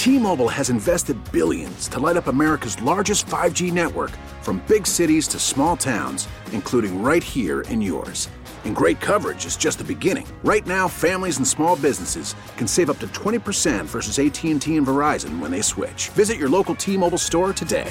T-Mobile has invested billions to light up America's largest 5G network, from big cities to small towns, including right here in yours. And great coverage is just the beginning. Right now, families and small businesses can save up to 20% versus AT&T and Verizon when they switch. Visit your local T-Mobile store today.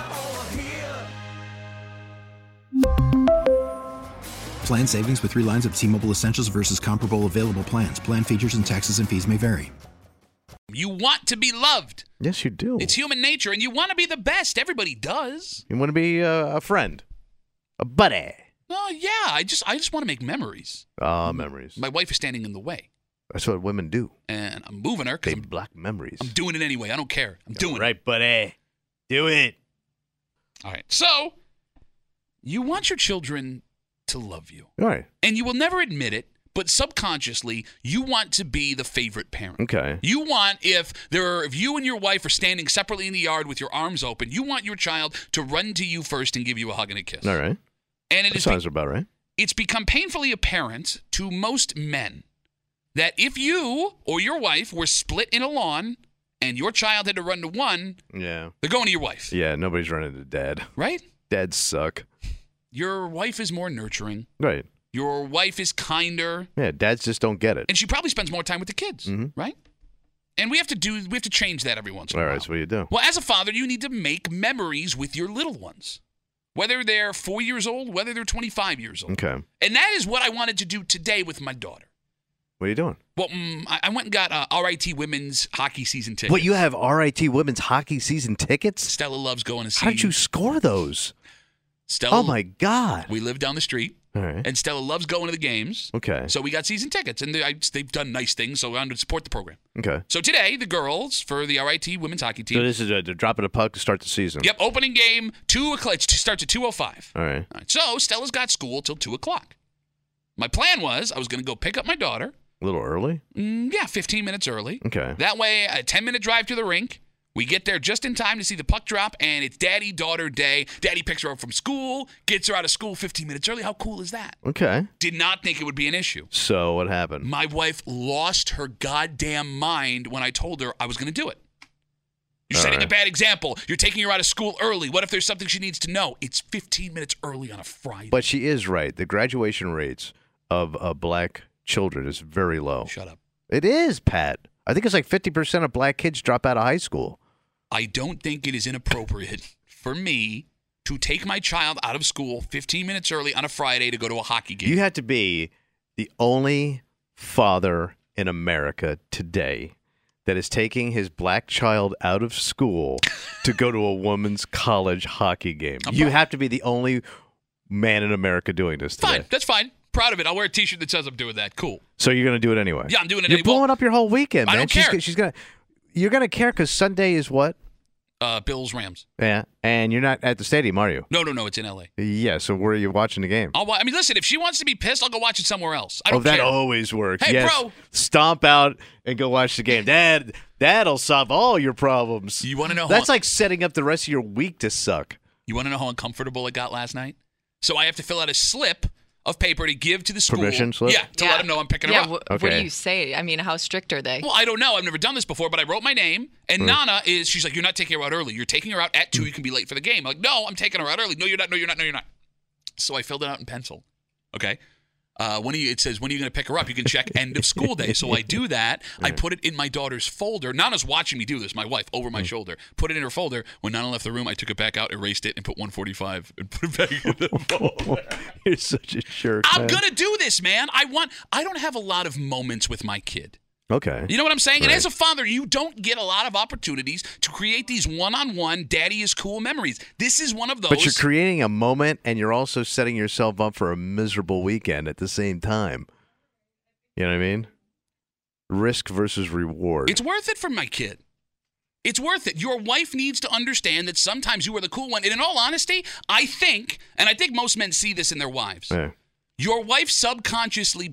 Plan savings with 3 lines of T-Mobile Essentials versus comparable available plans. Plan features and taxes and fees may vary. You want to be loved. Yes, you do. It's human nature, and you want to be the best. Everybody does. You want to be a friend, a buddy. Oh, yeah. I just want to make memories. Memories. My wife is standing in the way. That's what women do. And I'm moving her because They block memories. I'm doing it anyway. I don't care. I'm doing it. Right, buddy. Do it. All right. So, you want your children to love you. All right. And you will never admit it, but subconsciously, you want to be the favorite parent. Okay. You want, if you and your wife are standing separately in the yard with your arms open, you want your child to run to you first and give you a hug and a kiss. All right. And That sounds about right. It's become painfully apparent to most men that if you or your wife were split in a lawn and your child had to run to one, Yeah. they're going to your wife. Yeah, nobody's running to dad. Right? Dads suck. Your wife is more nurturing. Right. Your wife is kinder. Yeah, dads just don't get it. And she probably spends more time with the kids, right? And we have to change that every once in a while. All right, so what do you do? Well, as a father, you need to make memories with your little ones. Whether they're 4 years old, whether they're 25 years old. Okay. And that is what I wanted to do today with my daughter. What are you doing? Well, I went and got RIT women's hockey season tickets. What, you have RIT women's hockey season tickets? Stella loves going to see. How did you score those? Stella, Oh, my God. We live down the street. All right. And Stella loves going to the games. Okay. So we got season tickets, and they've done nice things, so I wanted to support the program. Okay. So today, the girls for the RIT women's hockey team. So this is a drop of the puck to start the season. Yep, opening game, 2 o'clock. It starts at 2:05. All right. All right. So Stella's got school till 2 o'clock. My plan was I was going to go pick up my daughter. A little early? Yeah, 15 minutes early. Okay. That way, a 10-minute drive to the rink. We get there just in time to see the puck drop, and it's daddy-daughter day. Daddy picks her up from school, gets her out of school 15 minutes early. How cool is that? Okay. Did not think it would be an issue. So what happened? My wife lost her goddamn mind when I told her I was going to do it. You're All setting right. a bad example. You're taking her out of school early. What if there's something she needs to know? It's 15 minutes early on a Friday. But she is right. The graduation rates of black children is very low. Shut up. It is, Pat. I think it's like 50% of black kids drop out of high school. I don't think it is inappropriate for me to take my child out of school 15 minutes early on a Friday to go to a hockey game. You have to be the only father in America today that is taking his black child out of school to go to a women's college hockey game. You have to be the only man in America doing this today. Fine. That's fine. Proud of it. I'll wear a T-shirt that says I'm doing that. Cool. So you're going to do it anyway? Yeah, I'm doing it You're anyway. blowing up your whole weekend, man. I don't care. You're going to care because Sunday is what? Bills, Rams. Yeah, and you're not at the stadium, are you? No, it's in L.A. Yeah, so where are you watching the game? I mean, listen, if she wants to be pissed, I'll go watch it somewhere else. I don't that care. always works. Hey, yes. bro. Stomp out and go watch the game. That'll solve all your problems. You want to know That's like setting up the rest of your week to suck. You want to know how uncomfortable it got last night? So I have to fill out a slip of paper to give to the school. Permission slip? Yeah, to let them know I'm picking her up. What do you say? I mean, how strict are they? Well, I don't know. I've never done this before, but I wrote my name, and Nana she's like, you're not taking her out early. You're taking her out at 2. You can be late for the game. I'm like, no, I'm taking her out early. No, you're not. No, you're not. No, you're not. So I filled it out in pencil. Okay. It says, when are you going to pick her up? You can check end of school day. So I do that. I put it in my daughter's folder. Nana's watching me do this, my wife, over my shoulder. Put it in her folder. When Nana left the room, I took it back out, erased it, and put 145 and put it back in the folder. You're such a jerk. I'm going to do this, man. I don't have a lot of moments with my kid. Okay. You know what I'm saying? Right. And as a father, you don't get a lot of opportunities to create these one-on-one daddy is cool memories. This is one of those. But you're creating a moment, and you're also setting yourself up for a miserable weekend at the same time. You know what I mean? Risk versus reward. It's worth it for my kid. It's worth it. Your wife needs to understand that sometimes you are the cool one. And in all honesty, I think most men see this in their wives. Yeah. Your wife subconsciously,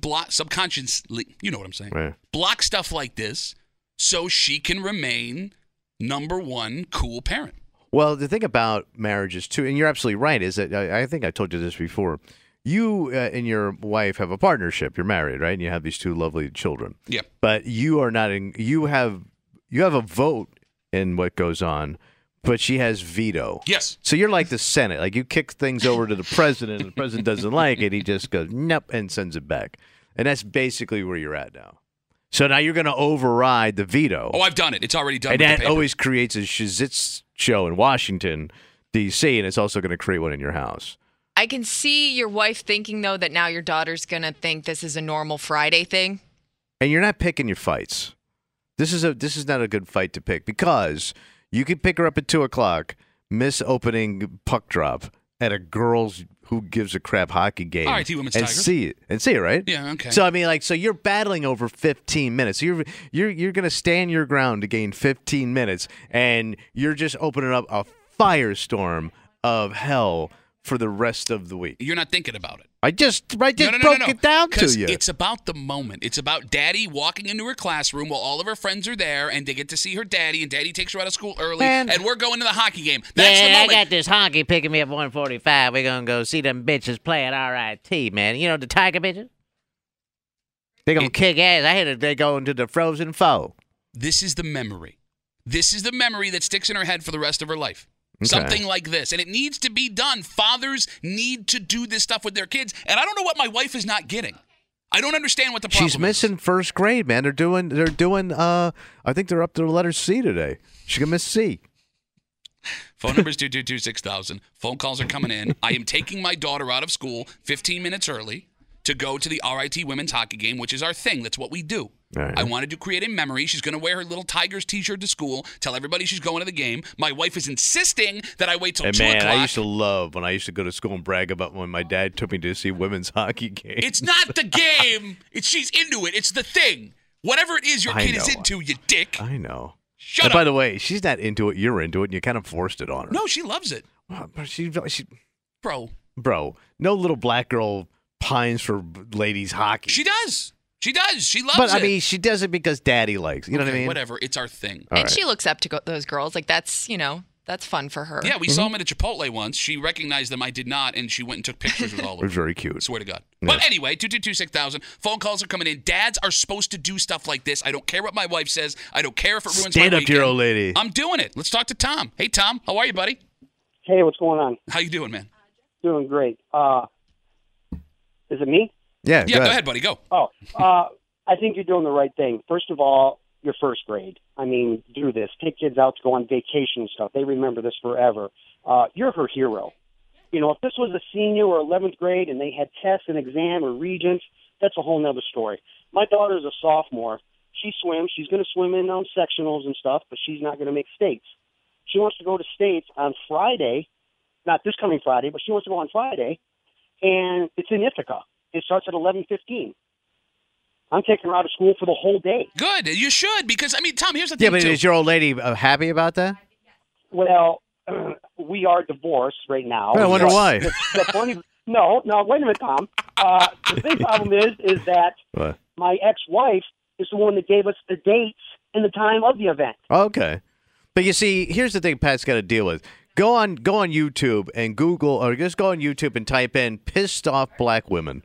you know what I'm saying, Right. block stuff like this so she can remain number one cool parent. Well, the thing about marriages, too, and you're absolutely right, is that I think I told you this before. You and your wife have a partnership. You're married, right? And you have these 2 lovely children. Yeah. But you are not you have a vote in what goes on, but she has veto. Yes. So you're like the Senate. Like you kick things over to the president, and the president doesn't like it. He just goes, nope, and sends it back. And that's basically where you're at now. So now you're going to override the veto. Oh, I've done it. It's already done. And with the that paper. always creates a shizitz show in Washington, D.C., and it's also going to create one in your house. I can see your wife thinking, though, that now your daughter's going to think this is a normal Friday thing. And you're not picking your fights. This is not a good fight to pick because you could pick her up at 2:00, miss opening puck drop at a girls who gives a crap hockey game, RIT Women's and Tigers. see it, right? Yeah, okay. So I mean, like, so you're battling over 15 minutes. So you're gonna stand your ground to gain 15 minutes, and you're just opening up a firestorm of hell for the rest of the week. You're not thinking about it. I just broke it down to 'Cause you. It's about the moment. It's about Daddy walking into her classroom while all of her friends are there, and they get to see her daddy, and Daddy takes her out of school early, and we're going to the hockey game. That's the I moment. got this hockey picking me up 1:45. We're going to go see them bitches play at RIT, man. You know the Tiger bitches? They're going to kick ass. I hear they go into the Frozen Foe. This is the memory. This is the memory that sticks in her head for the rest of her life. Okay. Something like this. And it needs to be done. Fathers need to do this stuff with their kids. And I don't know what my wife is not getting. I don't understand what the problem is. She's missing first grade, man. They're doing I think they're up to the letter C today. She's gonna miss C. Phone number is 222-6000. Phone calls are coming in. I am taking my daughter out of school 15 minutes early to go to the RIT women's hockey game, which is our thing. That's what we do. Right. I wanted to create a memory. She's going to wear her little Tigers t-shirt to school, tell everybody she's going to the game. My wife is insisting that I wait till 2 Man, o'clock. I used to love when I used to go to school and brag about when my dad took me to see women's hockey games. It's not the game. She's into it. It's the thing. Whatever it is your I kid is know. into, you dick. I know. Shut and up. By the way, she's not into it. You're into it, and you kind of forced it on her. No, she loves it. Well, but she, Bro, no little black girl pines for ladies hockey. she does. She does. She loves but it. I mean, she does it because daddy likes. You know what I Okay, mean? Whatever. It's our thing. All And right. she looks up to those girls. Like, that's, that's fun for her. Yeah, we saw them at a Chipotle once. She recognized them. I did not, and she went and took pictures with all of It was them. very cute. Swear to God. Yeah. But anyway, 222-6000. Phone calls are coming in. Dads are supposed to do stuff like this. I don't care what my wife says. I don't care if it ruins Stand my up to your weekend. old lady. I'm doing it. Let's talk to Tom. Hey, Tom. How are you, buddy? Hey, what's going on? How you doing, man? Doing great. Is it me? Yeah, Yeah, go ahead, buddy. Go. Oh, I think you're doing the right thing. First of all, you're first grade. I mean, do this. Take kids out to go on vacation and stuff. They remember this forever. You're her hero. You know, if this was a senior or 11th grade and they had tests and exam or regents, that's a whole nother story. My daughter's a sophomore. She swims. She's going to swim in on sectionals and stuff, but she's not going to make states. She wants to go to states on Friday, not this coming Friday, but she wants to go on Friday, and it's in Ithaca. It starts at 11:15. I'm taking her out of school for the whole day. Good. You should, because, I mean, Tom, here's the thing, Yeah, but too. is your old lady happy about that? Well, we are divorced right now. I wonder why. The funny, no, wait a minute, Tom. The big problem is that What? my ex-wife is the one that gave us the dates and the time of the event. Okay. But you see, here's the thing Pat's got to deal with. Go on YouTube and Google, or just go on YouTube and type in "pissed off black women."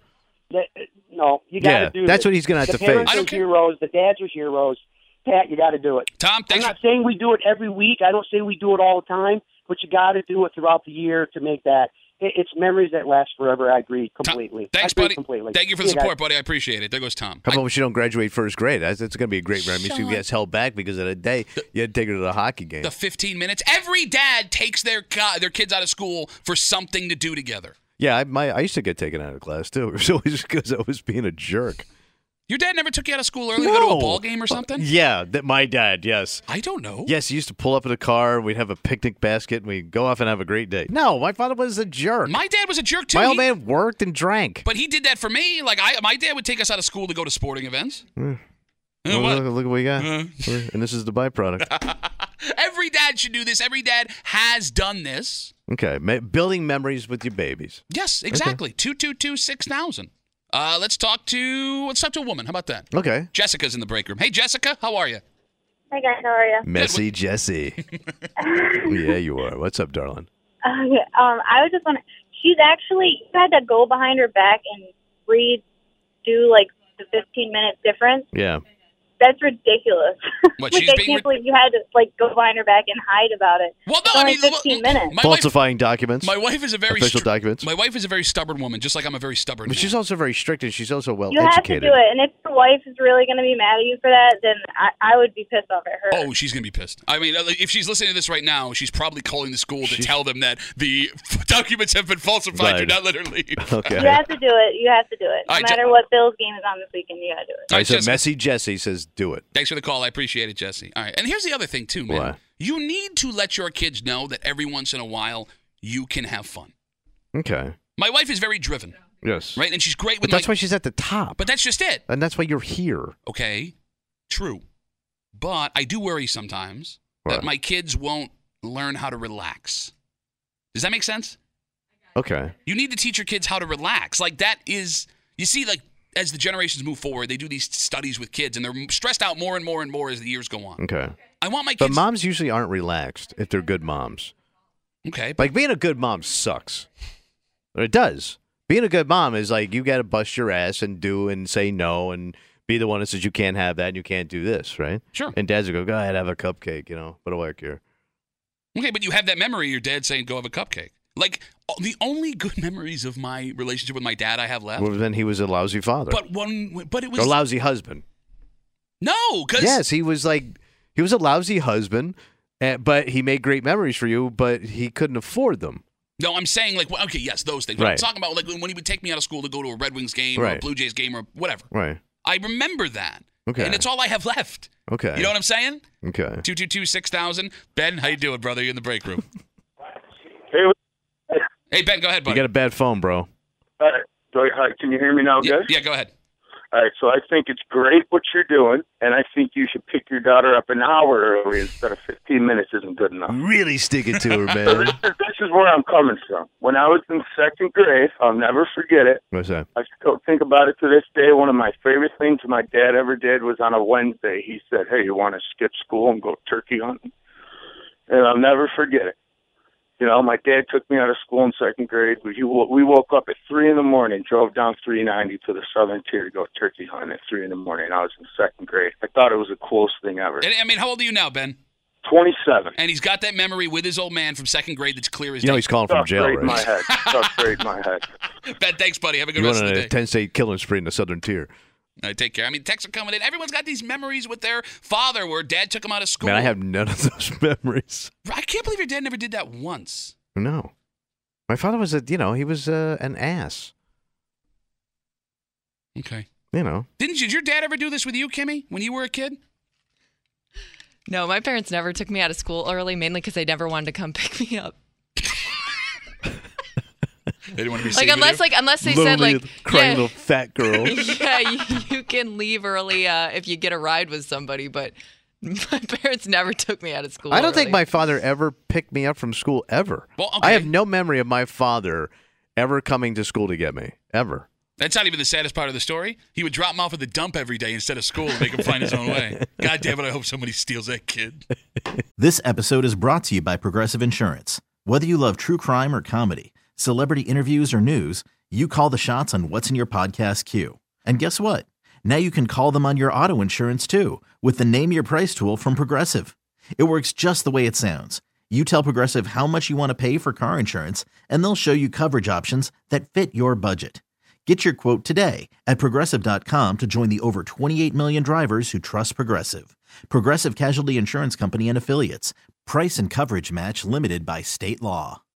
No, you got to Yeah, do that's this. what he's gonna have The to parents face. I are don't care. heroes. The dads are heroes. Pat, you got to do it. Tom, I'm thanks. not saying we do it every week. I don't say we do it all the time, but you got to do it throughout the year to make that. It's memories that last forever. I agree completely. Thanks, I agree buddy. completely. Thank you for the See guys. support, buddy. I appreciate it. There goes Tom. How about when she don't graduate first grade? That's going to be a great memory. She gets held back because of the day you had to take her to the hockey game. The 15 minutes. Every dad takes their kids out of school for something to do together. Yeah, I used to get taken out of class too. It was always because I was being a jerk. Your dad never took you out of school early to go to a ball game or something? Yeah, my dad. Yes. I don't know. Yes, he used to pull up in a car. We'd have a picnic basket, and we'd go off and have a great day. No, my father was a jerk. My dad was a jerk too. My old man worked and drank. But he did that for me. Like my dad would take us out of school to go to sporting events. Oh, What? look what we got. And this is the byproduct. Every dad should do this. Every dad has done this. Okay, building memories with your babies. Yes, exactly. 222-6000. Let's talk to a woman. How about that? Okay. Jessica's in the break room. Hey, Jessica, how are you? Hi guys, how are you? Messy Jessie. Yeah, you are. What's up, darling? I was just wondering, she's actually had to go behind her back and redo like the 15-minute difference Yeah. That's ridiculous. What, Like, she's I being can't believe you had to like go behind her back and hide about it. Well, no, It's I only mean, 15 minutes. my wife, Falsifying documents. my wife is a very Official documents. My wife is a very stubborn woman, just like I'm a very stubborn. But she's man. also very strict, and she's also well You have to educated. do it, and if your wife is really going to be mad at you for that, then I would be pissed off at her. Oh, she's gonna be pissed. I mean, if she's listening to this right now, she's probably calling the school to tell them that the documents have been falsified. Do Right. not let her leave. Okay. You have to do it. You have to do it. No All right, matter what Bill's game is on this weekend, you got to do it. All right, so Jessica. Messy Jesse says do it. Thanks for the call. I appreciate it, Jesse. All right, and here's the other thing too, man. What? You need to let your kids know that every once in a while you can have fun. Okay. My wife is very driven, Yes. right? And she's great But with that's like, why she's at the top. but that's just it. And that's why you're here. Okay, true. But I do worry sometimes that What? my kids won't learn how to relax. Does that make sense? Okay. You need to teach your kids how to relax. Like that is, you see, like as the generations move forward, they do these studies with kids, and they're stressed out more and more and more as the years go on. Okay. I want my But kids. moms usually aren't relaxed if they're good moms. Okay, but Like being a good mom sucks. It does. Being a good mom is like you got to bust your ass and do and say no and be the one that says you can't have that and you can't do this, right? Sure. And dads will go ahead, have a cupcake, what do I care? okay, but you have that memory of your dad saying, "Go have a cupcake." Like the only good memories of my relationship with my dad I have left. Well, then he was a lousy father. But it was a lousy husband. no, because Yes, he was a lousy husband, but he made great memories for you, but he couldn't afford them. No, I'm saying like, well, okay, yes, those things. But I'm Right. talking about like when he would take me out of school to go to a Red Wings game or a Right. Blue Jays game or whatever. Right. I remember that. Okay. And it's all I have left. Okay. You know what I'm saying? Okay. 222-6000. Ben, how you doing, brother? You in the break room? Hey, Hey, Ben, go ahead, You buddy. got a bad phone, bro. hi, can you hear me now, guys? Yeah, go ahead. All right, so I think it's great what you're doing, and I think you should pick your daughter up an hour early instead of 15 minutes isn't good enough. Really stick it to her, So man. this is where I'm coming from. When I was in second grade, I'll never forget it. What's that? I still think about it to this day. One of my favorite things my dad ever did was on a Wednesday. He said, "Hey, you want to skip school and go turkey hunting?" And I'll never forget it. My dad took me out of school in second grade. We woke up at 3 a.m, drove down 390 to the southern tier to go turkey hunting at 3 a.m. I was in second grade. I thought it was the coolest thing ever. And, I mean, how old are you now, Ben? 27. And he's got that memory with his old man from second grade that's clear as day. He's calling from Stuff jail, right in my right? head. Stuff right in my head. Ben, thanks, buddy. Have a good You rest went of on the a day. 10-state killing spree in the southern tier. All right, take care. I mean, texts are coming in. Everyone's got these memories with their father where dad took him out of school. Man, I have none of those memories. I can't believe your dad never did that once. No. My father was he was an ass. Okay. Did your dad ever do this with you, Kimmy, when you were a kid? No, my parents never took me out of school early, mainly because they never wanted to come pick me up. They didn't want to be Like seen with you? unless they said like, crying yeah, little fat girl. yeah, you can leave early if you get a ride with somebody, but my parents never took me out of school. I don't think early. my father ever picked me up from school ever. Well, okay. I have no memory of my father ever coming to school to get me ever. That's not even the saddest part of the story. He would drop him off at the dump every day instead of school and make him find his own way. God damn it, I hope somebody steals that kid. This episode is brought to you by Progressive Insurance. Whether you love true crime or comedy, celebrity interviews or news, you call the shots on what's in your podcast queue. And guess what? Now you can call them on your auto insurance too with the Name Your Price tool from Progressive. It works just the way it sounds. You tell Progressive how much you want to pay for car insurance, and they'll show you coverage options that fit your budget. Get your quote today at Progressive.com to join the over 28 million drivers who trust Progressive. Progressive Casualty Insurance Company and Affiliates. Price and coverage match limited by state law.